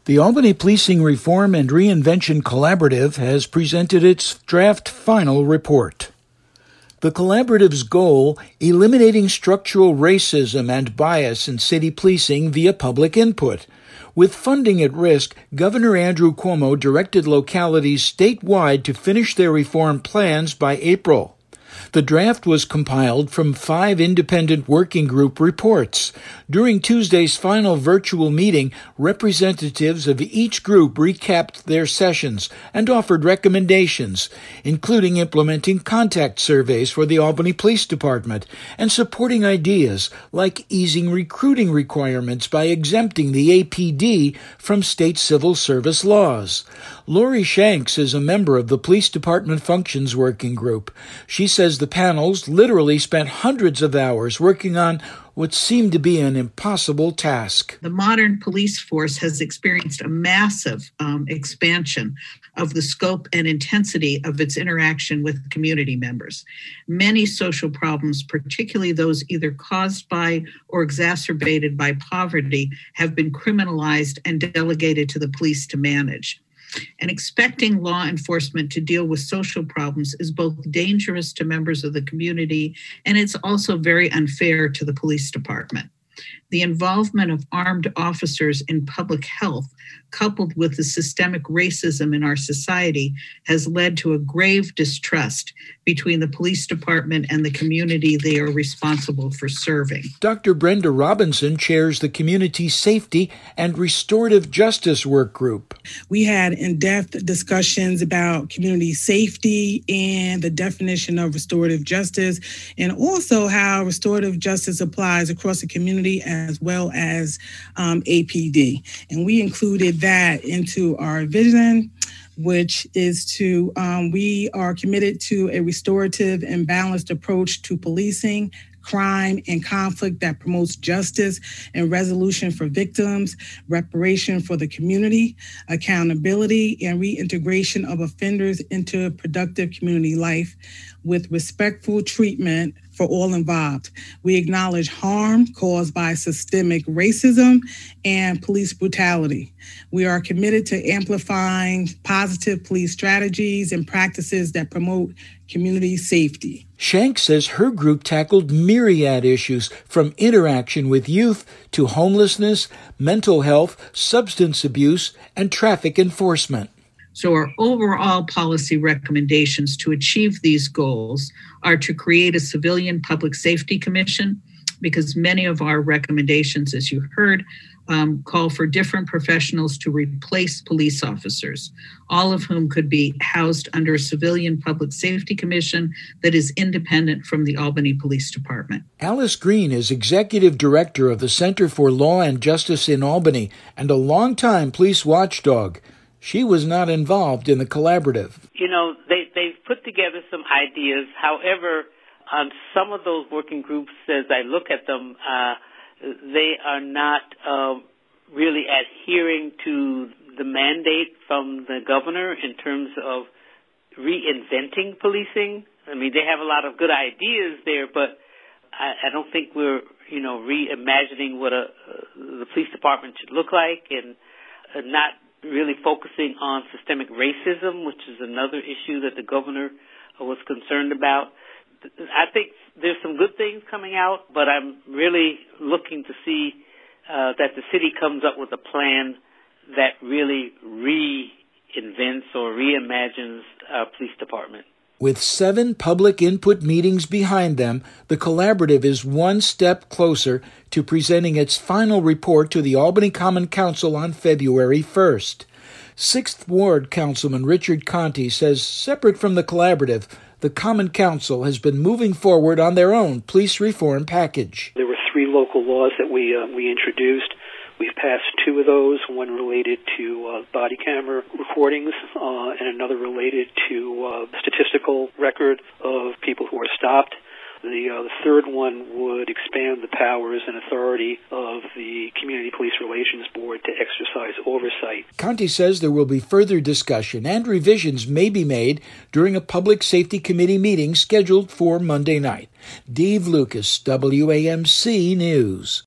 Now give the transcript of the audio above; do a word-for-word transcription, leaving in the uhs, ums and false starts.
The Albany Policing Reform and Reinvention Collaborative has presented its draft final report. The collaborative's goal, eliminating structural racism and bias in city policing via public input. With funding at risk, Governor Andrew Cuomo directed localities statewide to finish their reform plans by April. The draft was compiled from five independent working group reports. During Tuesday's final virtual meeting, representatives of each group recapped their sessions and offered recommendations, including implementing contact surveys for the Albany Police Department and supporting ideas like easing recruiting requirements by exempting the A P D from state civil service laws. Lori Shanks is a member of the Police Department Functions Working Group. She says the panels literally spent hundreds of hours working on what seemed to be an impossible task. The modern police force has experienced a massive um, expansion of the scope and intensity of its interaction with community members. Many social problems, particularly those either caused by or exacerbated by poverty, have been criminalized and delegated to the police to manage. And expecting law enforcement to deal with social problems is both dangerous to members of the community, and it's also very unfair to the police department. The involvement of armed officers in public health, coupled with the systemic racism in our society, has led to a grave distrust between the police department and the community they are responsible for serving. Doctor Brenda Robinson chairs the Community Safety and Restorative Justice Work Group. We had in-depth discussions about community safety and the definition of restorative justice, and also how restorative justice applies across the community as well as um, A P D. And we included that into our vision, which is to, um, we are committed to a restorative and balanced approach to policing, crime, and conflict that promotes justice and resolution for victims, reparation for the community, accountability, and reintegration of offenders into productive community life with respectful treatment for all involved. We acknowledge harm caused by systemic racism and police brutality. We are committed to amplifying positive police strategies and practices that promote community safety. Shank says her group tackled myriad issues from interaction with youth to homelessness, mental health, substance abuse, and traffic enforcement. So our overall policy recommendations to achieve these goals are to create a civilian public safety commission, because many of our recommendations, as you heard, um, call for different professionals to replace police officers, all of whom could be housed under a civilian public safety commission that is independent from the Albany Police Department. Alice Green is executive director of the Center for Law and Justice in Albany and a longtime police watchdog. She was not involved in the collaborative. You know, they, they've put together some ideas. However, on some of those working groups, as I look at them, uh, they are not uh, really adhering to the mandate from the governor in terms of reinventing policing. I mean, they have a lot of good ideas there, but I, I don't think we're, you know, reimagining what a, uh, the police department should look like, and uh, not really focusing on systemic racism, which is another issue that the governor was concerned about. I think there's some good things coming out, but I'm really looking to see uh, that the city comes up with a plan that really reinvents or reimagines our police department. With seven public input meetings behind them, the collaborative is one step closer to presenting its final report to the Albany Common Council on February first. Sixth Ward Councilman Richard Conti says, separate from the collaborative, the Common Council has been moving forward on their own police reform package. There were three local laws that we uh, we introduced. We've passed two of those, one related to uh, body camera recordings uh, and another related to uh, statistical record of people who are stopped. The, uh, the third one would expand the powers and authority of the Community Police Relations Board to exercise oversight. Conti says there will be further discussion and revisions may be made during a Public Safety Committee meeting scheduled for Monday night. Dave Lucas, W A M C News.